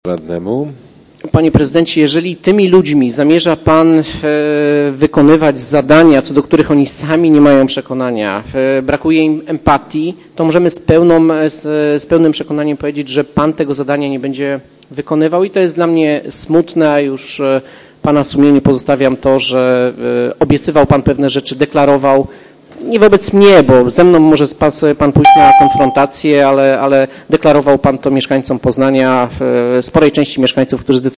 radnemu. Panie prezydencie, jeżeli tymi ludźmi zamierza pan wykonywać zadania, co do których oni sami nie mają przekonania, brakuje im empatii, to możemy z pełnym przekonaniem powiedzieć, że pan tego zadania nie będzie wykonywał i to jest dla mnie smutne, a już pana sumieniu pozostawiam to, że obiecywał pan pewne rzeczy, deklarował, nie wobec mnie, bo ze mną może pan pójść na konfrontację, ale deklarował pan to mieszkańcom Poznania, sporej części mieszkańców, którzy